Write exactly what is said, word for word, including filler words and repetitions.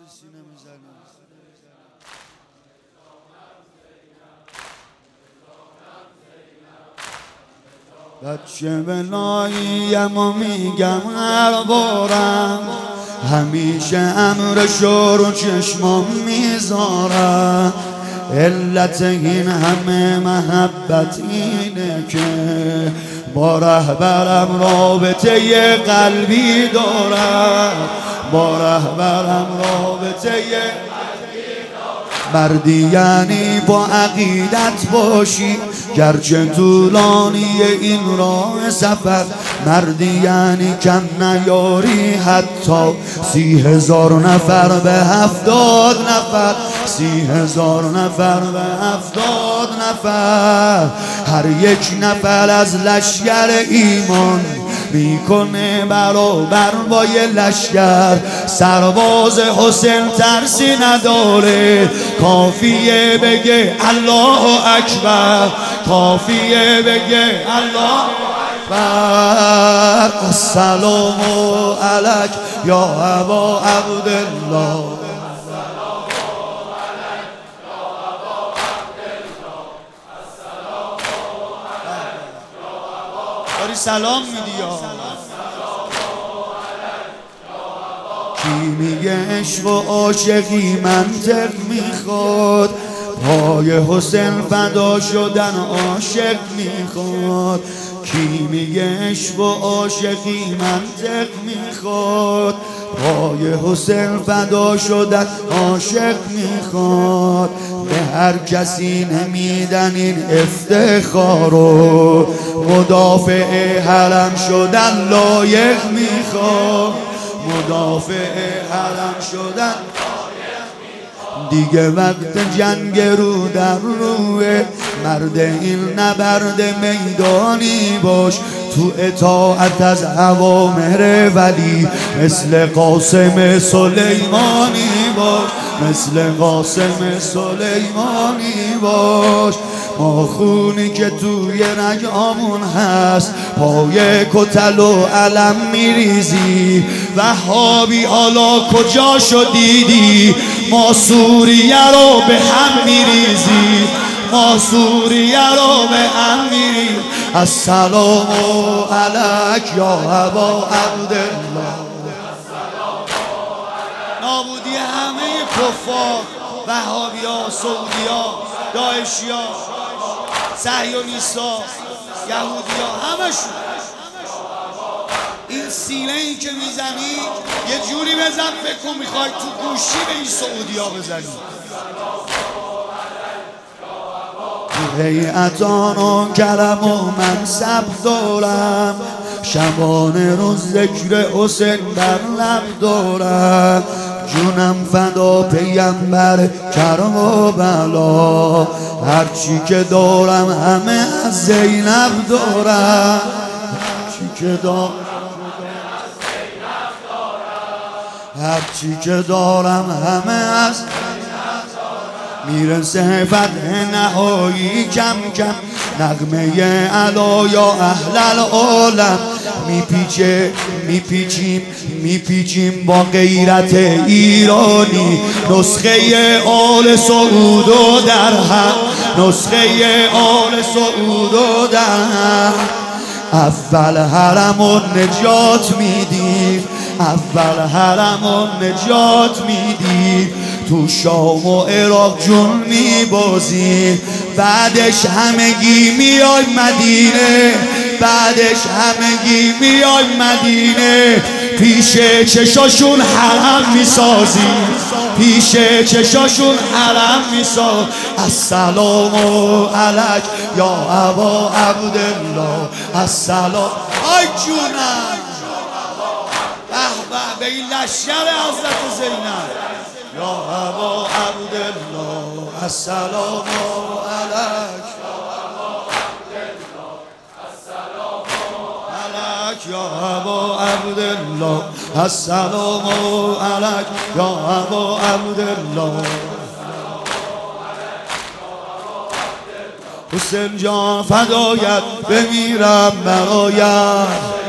سینه میزنی. بچه بلاییم و میگم هر بارم، همیشه امرشو رو چشمام میذارم. علت این همه محبت اینه که با رهبرم رابطه قلبی دارم، با رهبرم رابطه مردی یعنی با عقیدت باشی گرچه طولانی این راه سفر. مردی یعنی کم نیاری حتی سی هزار نفر به هفتاد نفر، سی هزار نفر به هفتاد نفر. هر یک نفر از لشکر ایمان میکنه برابر با یه لشکر. سرباز حسین ترسی نداره، کافیه بگه الله اکبر، کافیه بگه الله اکبر. السلام علیک یا ابا عبدالله، داری سلام میدی یا کی میگه عشق و عاشقی منطق میخواد، پای حسین فدا شدن عاشق میخواد. کی میگه عشق و عاشقی منطق میخواد، پای حسین فدا شدن عاشق میخواد. به هر کسی نمیدن این افتخارو، مدافع حرم شدن لایق میخواد، مدافع حرم شدن. دیگه وقت جنگ رو در روه، مرد این نبرد میدانی باش. تو اطاعت از اوامر ولی مثل قاسم سلیمانی باش، مثل قاسم سلیمانی باش. ما خونی که توی رگامون هست پای کتل و علم میریزی. وهابی حالا کجا شدیدی؟ ما سوریه رو به هم میریزی، ما سوریه رو به هم میریزی. السلام علیک یا ابا عبدالله. نابودی همه کفار، وهابیا، سعودیا، داعشیا، صهیونیستا، یهودیا، همشون. این سینه ای که میزنی یه جوری بزن فکر کن میخوای تو گوشی به این سعودیا بزنی. هیئتان و کرم و منصب دارم، شبانه روز ذکر حسین بر لب دارم. جونم فدا پیمبر کرم و بلا، هرچی که دارم همه از زینب دارم، هرچی که دارم هرچی که دارم همه از میرسه فتح نهایی کم کم. نغمه علایا اهل العالم میپیچه میپیچیم میپیچیم با غیرت ایرانی. نسخه آل سعود و در هم، نسخه آل سعود و در هم. اول حرم و نجات میدیم، اول حرم و نجات میدیم. تو شام و عراق جون میبازیم، بعدش همگی میای مدینه، بعدش همگی میای مدینه. پیش چشاشون حرم میسازیم، پیش چشاشون حرم میساز. السلام علیک یا ابا عبدالله، السلام. آی جونم به به این لشکر حضرت زینب یا ابا عبدالله. السلام علیک یا ابا عبدالله، السلام علیک یا ابا عبدالله. حسین جان فدایت بمیرم برایت.